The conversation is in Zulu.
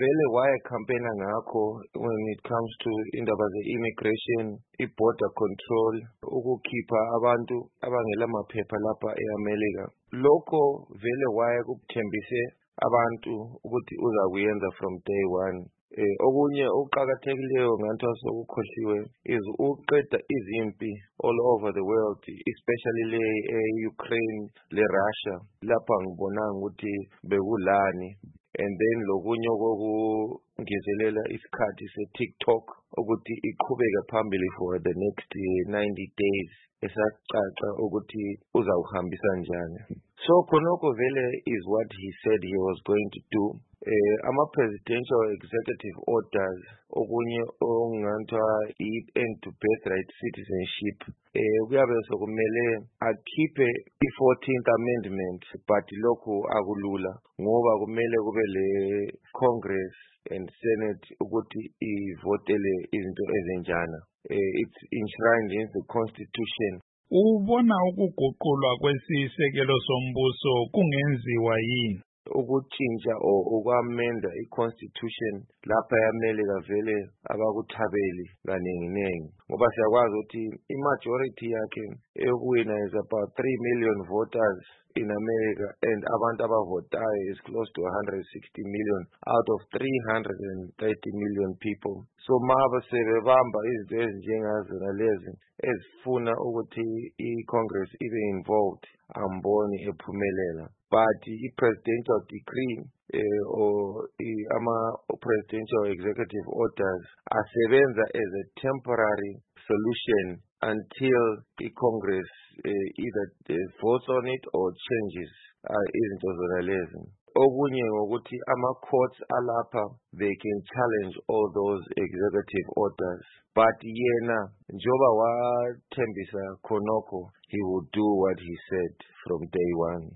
vele wayecampaigna ngakho when it comes to indaba ze-immigration, i-border control, ukukhipha abantu abangela maphepha lapha e-America. Lokho vele wayekuthembise abantu ukuthi uzakuyenza from day one. Okunye okuqhakathekileyo ngathi osokukhohliwe is uqeda izimpi all over the world, especially le-Ukraine le-Russia. Lapha ngibonanga ukuthi bekulani. And then lokunye okungezelela isikhathi se-TikTok ukuthi iqhubeke phambili for the next 90 days esacaca ukuthi uzawuhambisa njani. So khonokho vele is what he said he was going to do. Ama-presidential executive orders okunye onganthwa i-end to birthright citizenship kuyabe sokumele akhiphe i-14th amendment, but lokhu akulula ngoba kumele kube le-Congress and Senate ukuthi ivotele izinto ezinjana. It's enshrined in the Constitution. Ubona ukuguqulwa kwesisekelo sombuso kungenziwa yini? Ukutshintsha or ukwamenda i-Constitution lapha eAmelika vele abakuthabeli kaningi ngoba siyakwazi ukuthi i-majority yakhe eyokuwina is about 3 million voters in America, and abantu abavotayo is close to 160 million out of 330 million people. So maba sebebamba izinto ezinjengazona lezi ezifuna ukuthi i-Congress ibe involved, amboni ephumelela. But i-presidential decree or ama-presidential executive orders asebenza as a temporary solution until i-Congress either votes on it or changes izinto zona lezi. Okunye ngokuthi ama-courts alapha, they can challenge all those executive orders. But yena njoba wathembisa khonokho, he will do what he said from day one.